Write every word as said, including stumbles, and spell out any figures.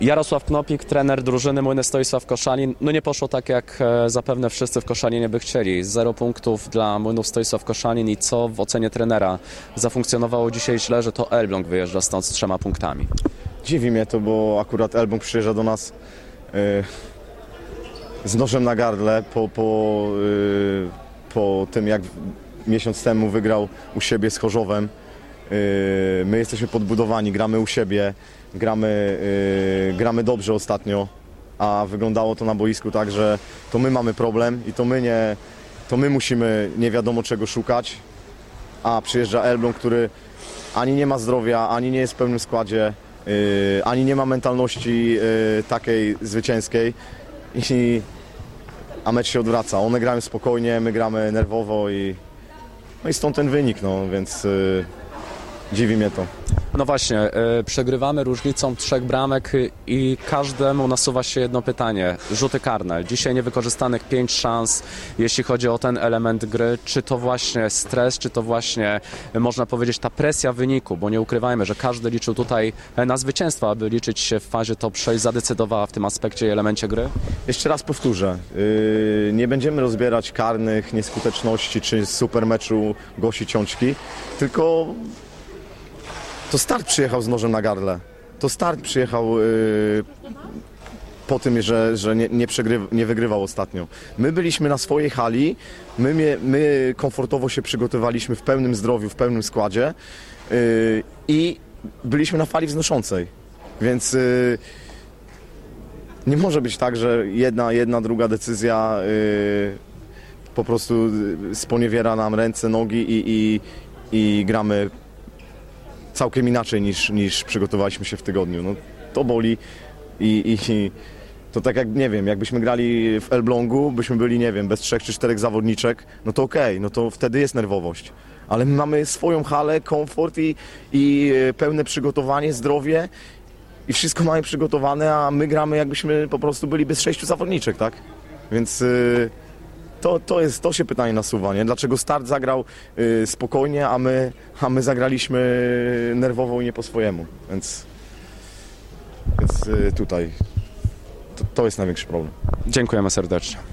Jarosław Knopik, trener drużyny Młyny Stoisław Koszalin. No nie poszło tak, jak e, zapewne wszyscy w Koszalinie by chcieli. Zero punktów dla Młynów Stoisław Koszalin i co w ocenie trenera zafunkcjonowało dzisiaj źle, że to Elbląg wyjeżdża stąd z trzema punktami. Dziwi mnie to, bo akurat Elbląg przyjeżdża do nas yy, z nożem na gardle po, po, yy, po tym, jak miesiąc temu wygrał u siebie z Chorzowem. Yy, my jesteśmy podbudowani, gramy u siebie, gramy, yy, gramy dobrze ostatnio, a wyglądało to na boisku tak, że to my mamy problem i to my, nie, to my musimy nie wiadomo czego szukać, a przyjeżdża Elbląg, który ani nie ma zdrowia, ani nie jest w pełnym składzie, yy, ani nie ma mentalności yy, takiej zwycięskiej, i, a mecz się odwraca. One grają spokojnie, my gramy nerwowo i, no i stąd ten wynik, no więc yy, dziwi mnie to. No właśnie, yy, przegrywamy różnicą trzech bramek i każdemu nasuwa się jedno pytanie. Rzuty karne. Dzisiaj niewykorzystanych pięć szans, jeśli chodzi o ten element gry. Czy to właśnie stres, czy to właśnie, można powiedzieć, ta presja wyniku, bo nie ukrywajmy, że każdy liczył tutaj na zwycięstwo, aby liczyć się w fazie top sześć, zadecydowała w tym aspekcie i elemencie gry? Jeszcze raz powtórzę, yy, nie będziemy rozbierać karnych, nieskuteczności czy super meczu Gosi Ciączki, tylko to Start przyjechał z nożem na gardle. To Start przyjechał yy, po tym, że, że nie, nie, przegrywa, nie wygrywał ostatnio. My byliśmy na swojej hali, my, my komfortowo się przygotowaliśmy w pełnym zdrowiu, w pełnym składzie yy, i byliśmy na fali wznoszącej. Więc yy, nie może być tak, że jedna, jedna druga decyzja yy, po prostu sponiewiera nam ręce, nogi i, i, i gramy całkiem inaczej niż, niż przygotowaliśmy się w tygodniu. No, to boli i, i, i to tak jak, nie wiem, jakbyśmy grali w Elblągu, byśmy byli, nie wiem, bez trzech czy czterech zawodniczek, no to okej, okay, no to wtedy jest nerwowość. Ale my mamy swoją halę, komfort i, i pełne przygotowanie, zdrowie i wszystko mamy przygotowane, a my gramy jakbyśmy po prostu byli bez sześciu zawodniczek, tak? Więc yy, To, to, jest, to się pytanie nasuwa, nie? Dlaczego Start zagrał y, spokojnie, a my, a my zagraliśmy nerwowo i nie po swojemu. Więc, więc y, tutaj to, to jest największy problem. Dziękujemy serdecznie.